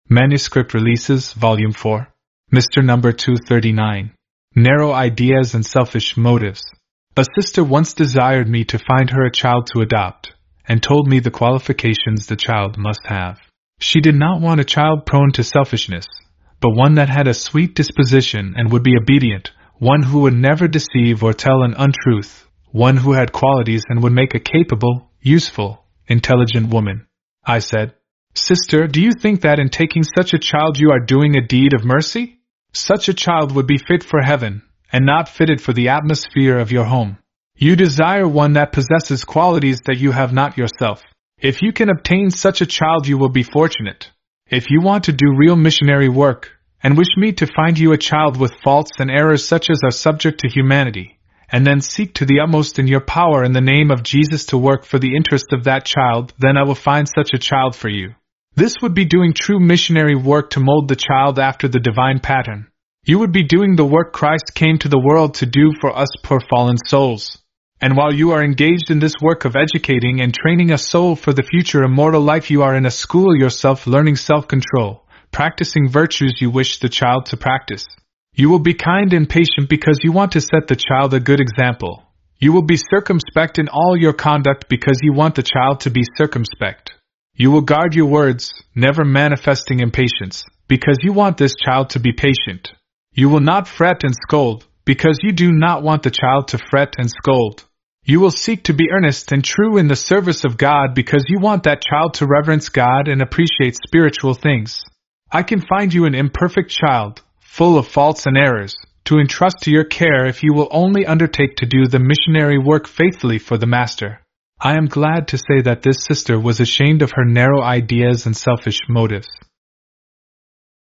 Manuscript Releases, Volume 4. Mr. Number 239. Narrow Ideas and Selfish Motives. A sister once desired me to find her a child to adopt, and told me the qualifications the child must have. She did not want a child prone to selfishness, but one that had a sweet disposition and would be obedient, one who would never deceive or tell an untruth, one who had qualities and would make a capable, useful, intelligent woman. I said, "Sister, do you think that in taking such a child you are doing a deed of mercy? Such a child would be fit for heaven, and not fitted for the atmosphere of your home. You desire one that possesses qualities that you have not yourself. If you can obtain such a child you will be fortunate. If you want to do real missionary work, and wish me to find you a child with faults and errors such as are subject to humanity, and then seek to the utmost in your power in the name of Jesus to work for the interest of that child, then I will find such a child for you. This would be doing true missionary work to mold the child after the divine pattern. You would be doing the work Christ came to the world to do for us poor fallen souls. And while you are engaged in this work of educating and training a soul for the future immortal life, you are in a school yourself learning self-control, practicing virtues you wish the child to practice. You will be kind and patient because you want to set the child a good example. You will be circumspect in all your conduct because you want the child to be circumspect. You will guard your words, never manifesting impatience, because you want this child to be patient. You will not fret and scold, because you do not want the child to fret and scold. You will seek to be earnest and true in the service of God because you want that child to reverence God and appreciate spiritual things. I can find you an imperfect child, full of faults and errors, to entrust to your care if you will only undertake to do the missionary work faithfully for the Master. I am glad to say that this sister was ashamed of her narrow ideas and selfish motives.